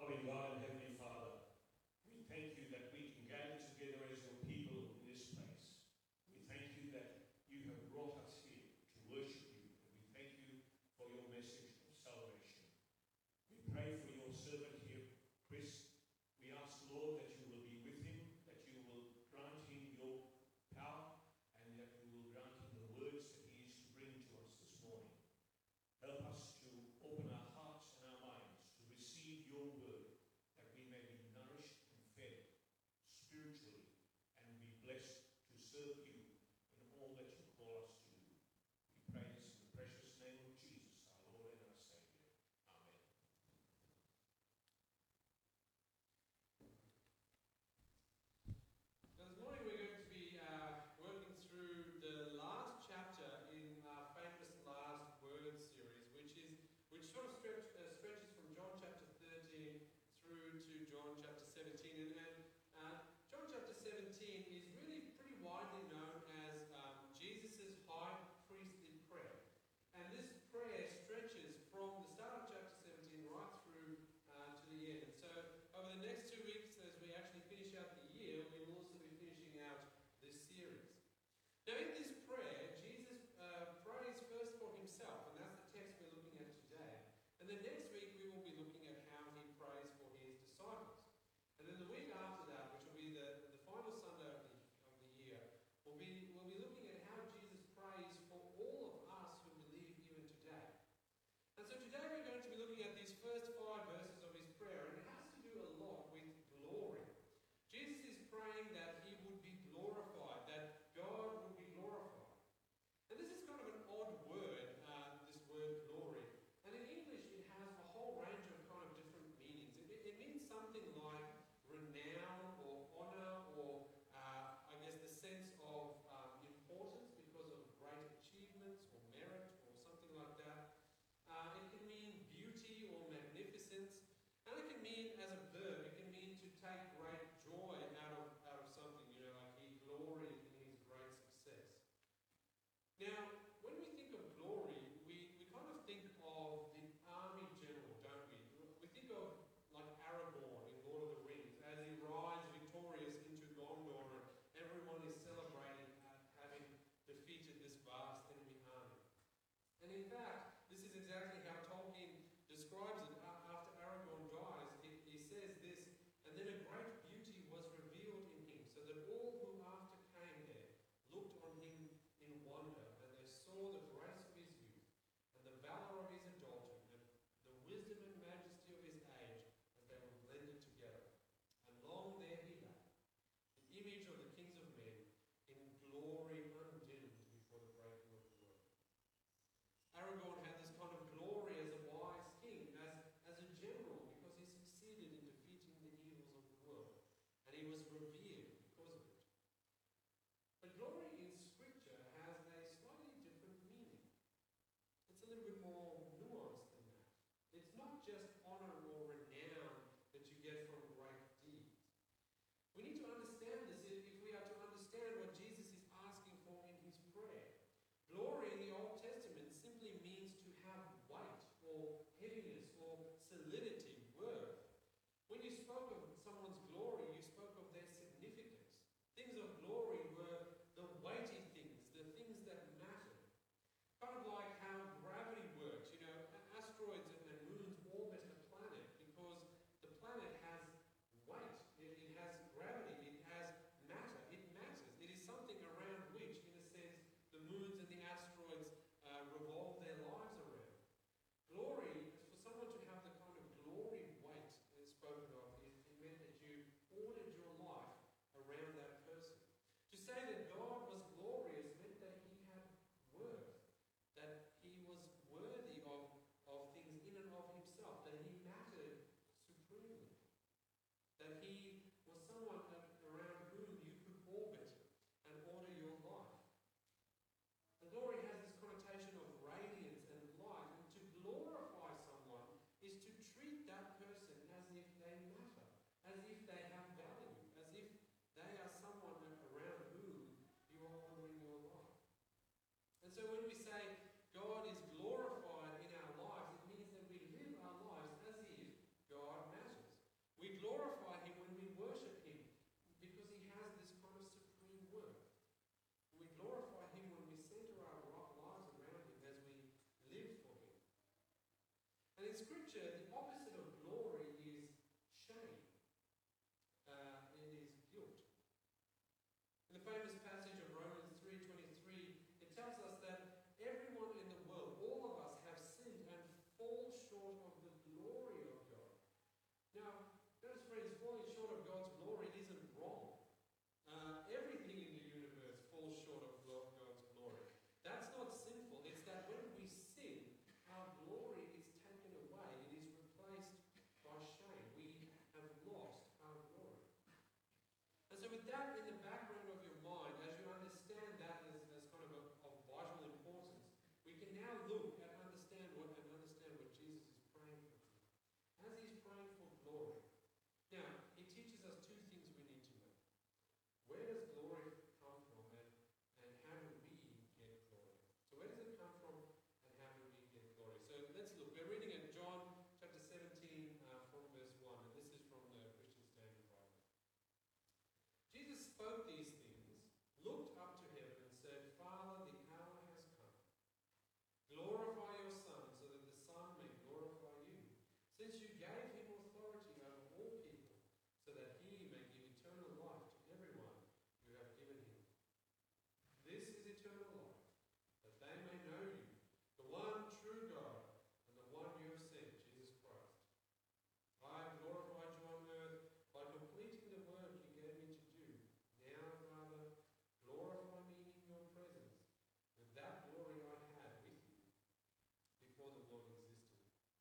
Loving God and Heavenly Father, we thank you that we can gather together as your people in this place. We thank you that you have brought us here to worship you, and we thank you for your message of salvation. We pray for your servant here, Chris. We ask, Lord, that you will be with him, that you will grant him your power, and that you will grant him the words that he is to bring to us this morning. Help us to open our hearts and our minds to receive your word, that we may be nourished and fed spiritually and be blessed to serve you in all that you call us to do. We pray this in the precious name of Jesus, our Lord and our Savior. Amen. Now this morning we're going to be working through the last chapter in our famous Last Words series, which sort of stretches from John chapter 13 through to John chapter 17. And John chapter 17 is really pretty widely known as Jesus' high priestly prayer. And this prayer stretches from the start of chapter 17 right through to the end. And so over the next 2 weeks, as we actually finish out the year, we will also be finishing out this series. Now in this prayer, Jesus prays first for himself, and that's the text we're looking at today. And then next week we will be looking at how he prays for his disciples. And then the week after Scripture, the opposite of glory is shame. It is guilt. In the famous passage of Romans 3:23, it tells us that everyone in the world, all of us, have sinned and fall short of the glory of God. Now, notice, friends, falling short of God's glory isn't wrong. Everything in the universe falls short of God's glory. That's not sinful. It's that when we sin, our glory is taken away. It is replaced by shame. We have lost our glory. And so with that in the background of your mind, as you understand that as kind of vital importance, we can now look and understand what Jesus is praying for here. As he's praying for glory. Now, he teaches us two things we need to know. Where does glory come from, and how do we get glory? So where does it come from, and how do we get glory? So let's look. We're reading in John chapter 17 from verse 1, and this is from the Christian Standard Bible. Jesus spoke these things, looked up to heaven, and said, Father, the hour has come. Glorify your Son, so that the Son may glorify you, since you gave him authority over all people, so that he may give eternal life to everyone you have given him. This is eternal life, that they may know you, the one true God, and the one you have sent, Jesus Christ. I have glorified you on earth by completing the work you gave me to do. Now, Father, glorify me in your presence, with that glory I had with you before the world existed.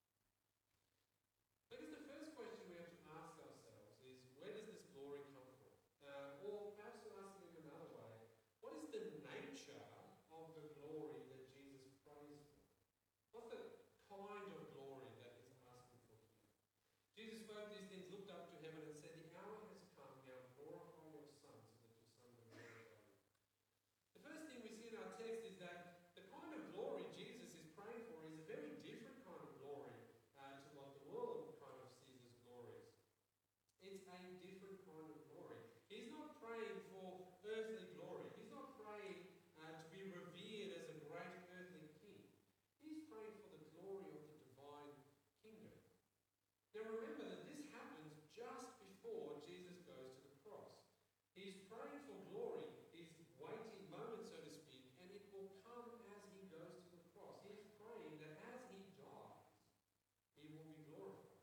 I guess the first question we have to ask ourselves is, where does this glory come from? Or perhaps to ask it in another way, what is the nature of the glory that Jesus prays for? What's the kind of glory that he's asking for here? Jesus spoke these things, looked up to heaven, and said, the hour has come, now glorify your Son, so that your Son may glorify you. The first thing we see in our text is that the kind of glory Jesus is praying for is a very different kind of glory to what the world kind of sees as glorious. It's a different kind of glory. He's not praying for earthly glory. He's not praying to be revered as a great earthly king. He's praying for the glory of the divine kingdom. Now remember that this happens just before Jesus goes to the cross. He's praying for glory, his waiting moment, so to speak, and it will come as he goes to the cross. He's praying that as he dies, he will be glorified.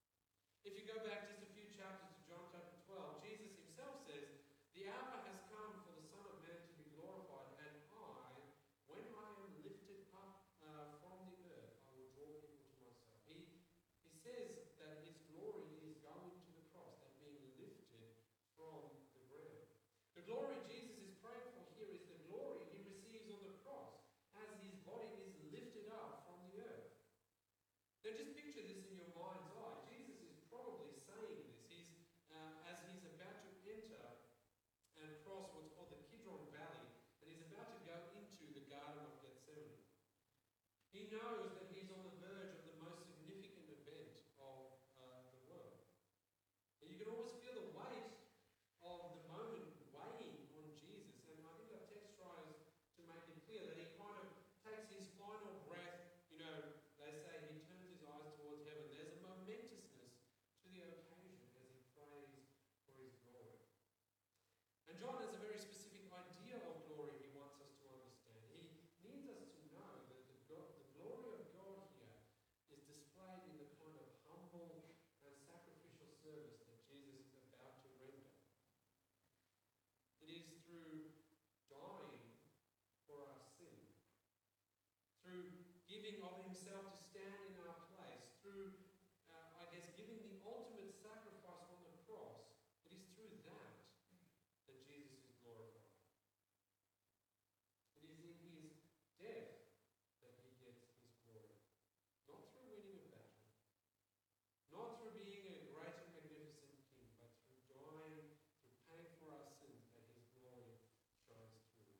If you go back just a few chapters to John chapter 12, Jesus himself says, the hour has come for the Son of Man to be glorified, and when I am lifted up from the earth, I will draw people to myself. He says that his glory is going to the cross, that being lifted from the ground. The glory Jesus is praying for here is the glory he receives on the cross as his body is lifted up from the earth. Now just picture this in your mind's eye. Jesus is probably saying this. As he's about to enter and cross what's called the Kidron Valley, and he's about to go into the Garden of Gethsemane. He knows that he's on the verge of the most significant event of the world. And you can always feel the weight of the moment weighing on Jesus. And I think our text tries to make it clear that he kind of takes his final breath. You know, they say he turns his eyes towards heaven. There's a momentousness to the occasion as he prays for his glory. And John has a very specific idea of glory he wants us to understand. He needs us to know that the glory of God here is displayed in the kind of humble and sacrificial service that Jesus is about to render. It is through dying for our sin, through giving of himself to stand in our place, through, giving the ultimate sacrifice on the cross. It is through that Jesus is glorified. It is in his death that he gets his glory. Not through winning a battle, not through being a great and magnificent king, but through dying, through paying for our sins, that his glory shines through.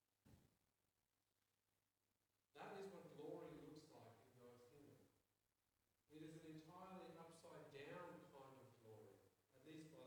That is what glory looks like in God's kingdom. It is an entirely upside down kind of glory, at least by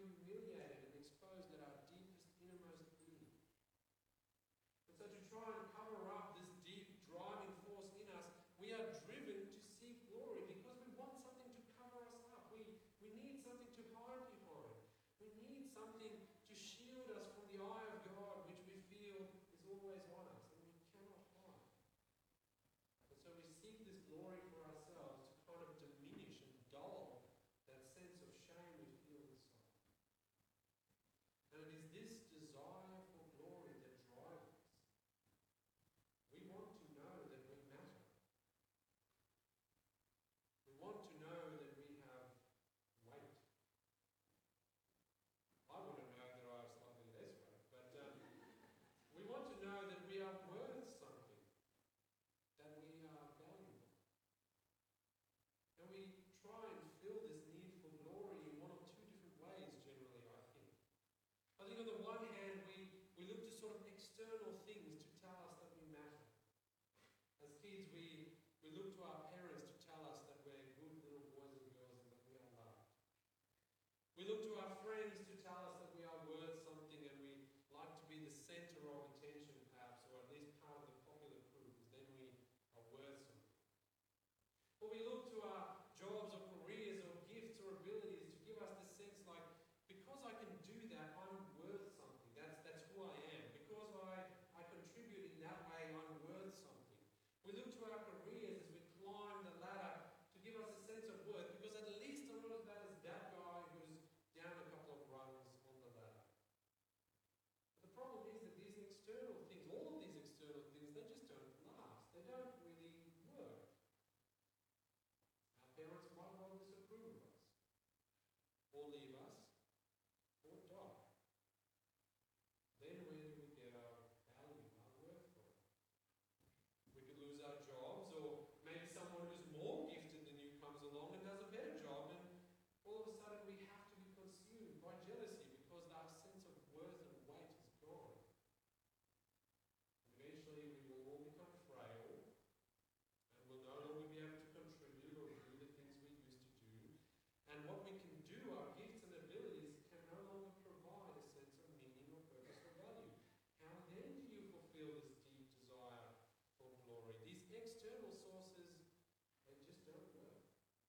humiliated and exposed at our deepest, innermost being. And so to try and cover up this deep driving force in us, we are driven to seek glory because we want something to cover us up. We need something to hide behind. We need something to shield us from the eye of God, which we feel is always on us, and we cannot hide. And so we seek this glory for ourselves to kind of diminish and dull that sense of shame we feel inside. And it is this desire for glory that drives us. We want to know that we matter. We want to know that we have weight. I want to know that I have slightly less weight, but we want to know that we are worth something, that we are valuable. And we try and fill this need for glory in one of two different ways generally, I think. I think on the one hand, we look to sort of external things to tell us that we matter. As kids, we look to our parents to tell us that we're good little boys and girls and that we are loved. We look to our friends to tell us that we are worth something and we like to be the center of attention perhaps, or at least part of the popular crew, because then we are worth something. Or we look to our jobs or careers or gifts or abilities to give us the sense like, because I can do that, I'm worth something. That's who I am. Because I contribute in that way, I'm worth something. We look to our careers as we climb the ladder to give us a sense of worth, because at least I'm not as bad as that guy who's down a couple of rungs on the ladder. But the problem is that these external things, all of these external things, they just don't last. They don't really work. Our parents might well disapprove of us, or leave us, or die. Then where do we get our value, our worth from? We could lose our jobs, or maybe someone who's more gifted than you comes along and does a better job, and all of a sudden we have to be consumed by jealousy because our sense of worth and weight is gone. And eventually we will all become frail, and we'll no longer be able to contribute or do the things we used to do. And what we can do, our gifts and abilities, can no longer provide a sense of meaning or purpose or value. How then do you fulfill this deep desire for glory? These external sources, they just don't work.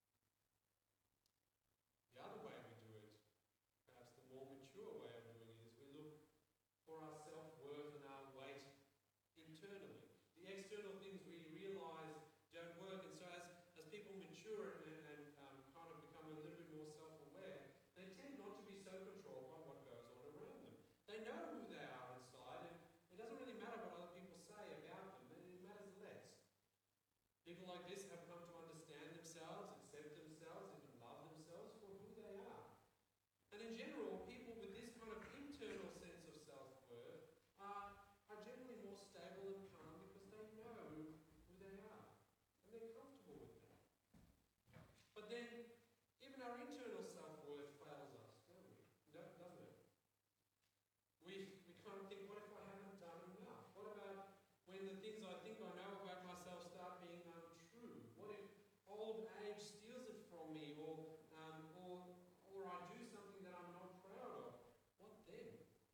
The other way we do it, perhaps the more mature way of doing it, is we look for our self-worth and our weight internally. The external things we realise don't work, and so as people mature and kind of become a little bit more self-aware, they tend not to be so controlled by what goes on around them. They know who they are inside, and it doesn't really matter what other people say about them, and it matters less. People like this have come to understand themselves, accept themselves, even love themselves for who they are. And in general, people with this kind of internal sense of self-worth are generally more stable and calm because they know who they are. And they're comfortable with that. But then, even our internal self-worth fails us, don't we? Doesn't it? We kind of think, what if I haven't done enough? What about when the things I think I know about myself start being untrue? What if old age steals it from me, or I do something that I'm not proud of? What then?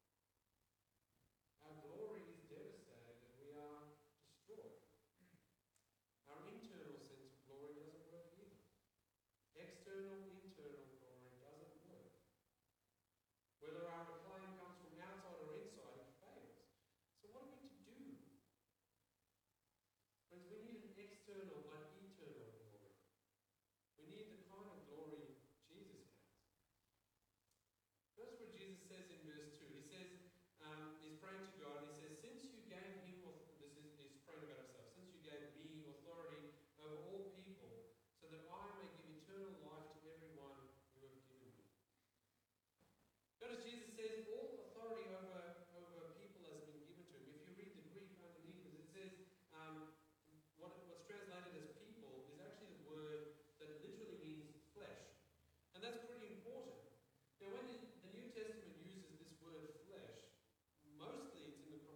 Our glory is devastated and we are destroyed. Our internal sense of glory doesn't work either. External, internal glory doesn't work. Whether our acclaim comes from outside or inside, it fails. So what are we to do? Friends, we need an external but eternal glory. We need the kind of glory Jesus has. Notice what Jesus says in verse 2. He says, he's praying to God, and he says, since you gave him, he's praying about himself, since you gave me authority over all people, so that I may give eternal life to everyone you have given me. Notice Jesus says all authority over people has been given to him. If you read the Greek underneath it, it says what's translated as people is actually the word that literally means flesh. And that's pretty important. Now when the New Testament uses this word flesh, mostly it's in the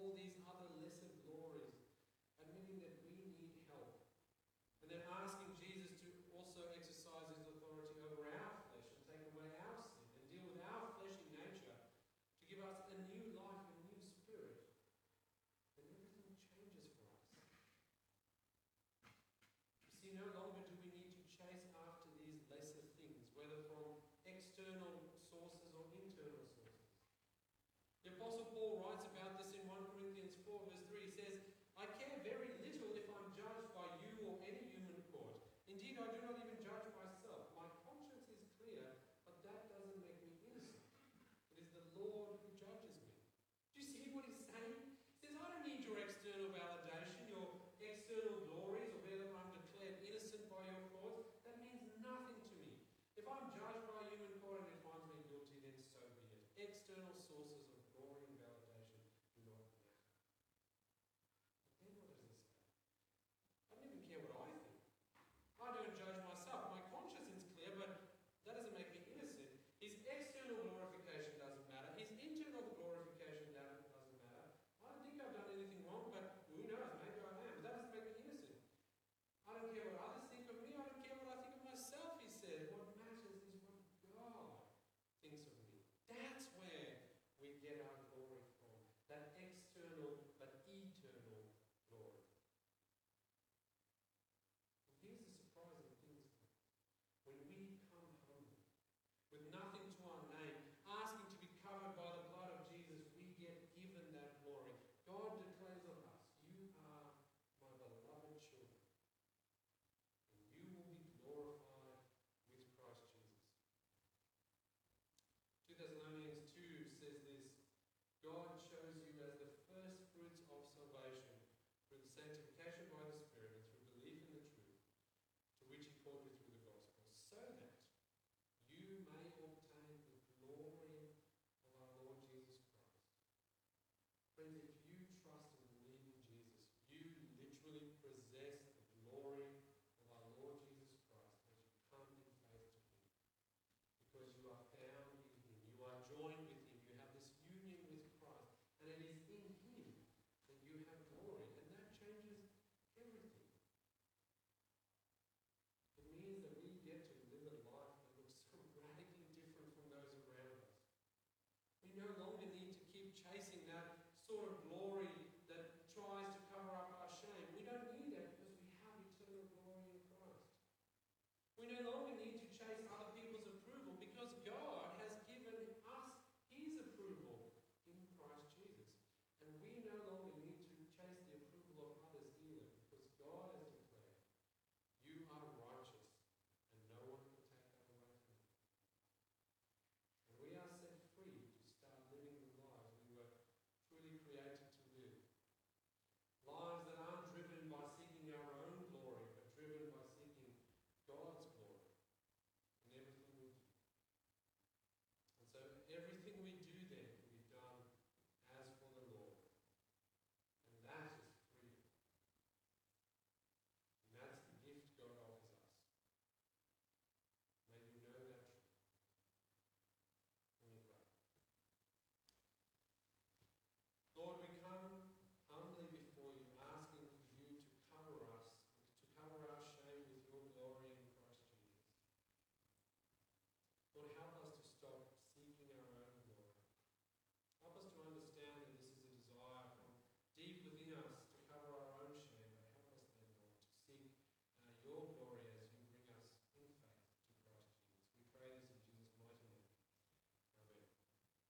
all these